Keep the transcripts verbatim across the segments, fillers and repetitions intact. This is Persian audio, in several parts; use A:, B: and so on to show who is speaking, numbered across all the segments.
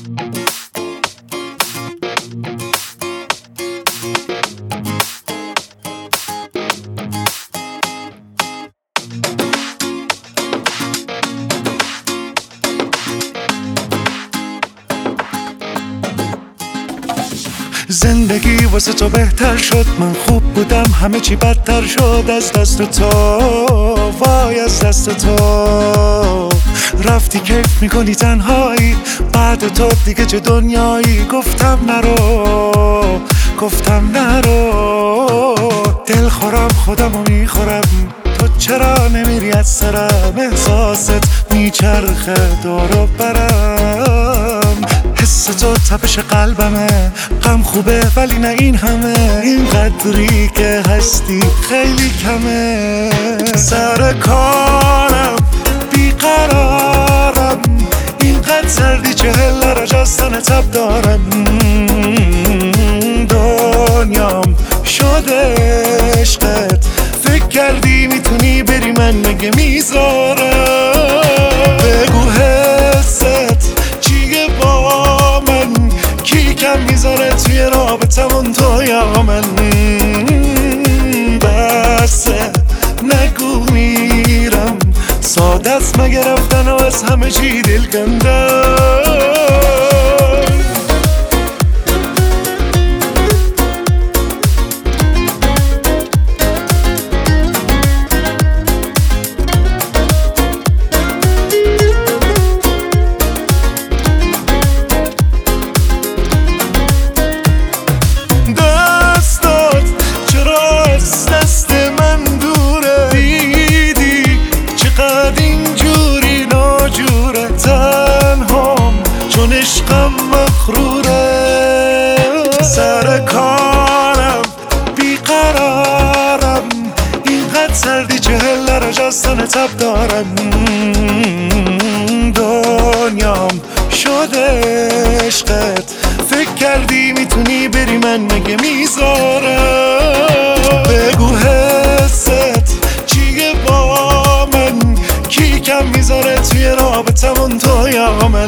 A: زندگی واسه تو بهتر شد، من خوب بودم همه چی بدتر شد. از دست تو وای از دست تو رفتی کیف میکنی تنهایی، بعد تو دیگه چه دنیایی. گفتم نرو گفتم نرو، دل خورم خودمو میخورم، تو چرا نمیری از سرم؟ احساست میچرخه دور و برم، حس تو تپش قلبمه، غم خوبه ولی نه این همه، این قدری که هستی خیلی کمه. سر کارم بیقرارم، اینقدر سردی چهل درجه از تن تب دارم. دنیام شده عشقت، فکر کردی میتونی بری من مگه میذارم؟ بگو حست چیه با من، کی کم میذاره توی رابطمون تو یا من؟ بسه نگو میرم، ساده است مگه رفتن و از همه چی دل کندم. عشقم مخروره، سر کارم بیقرارم، اینقدر سردی چهل درجه از تن تب دارم. دنیام شده عشقت، فکر کردی میتونی بری من مگه میذارم؟ بگو حست چیه با من، کی کم میذاره توی رابطمون تو یا من؟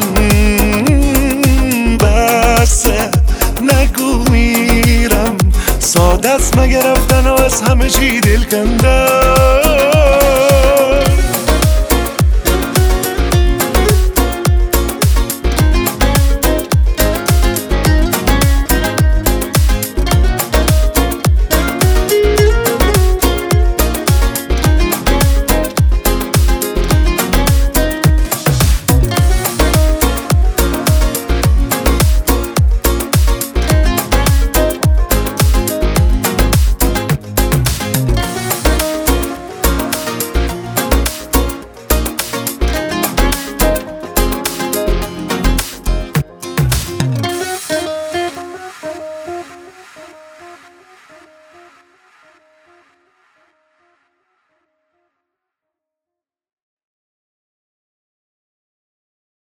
A: بسه نگو میرم، ساده است مگه رفتن و از همه چی دل کندم.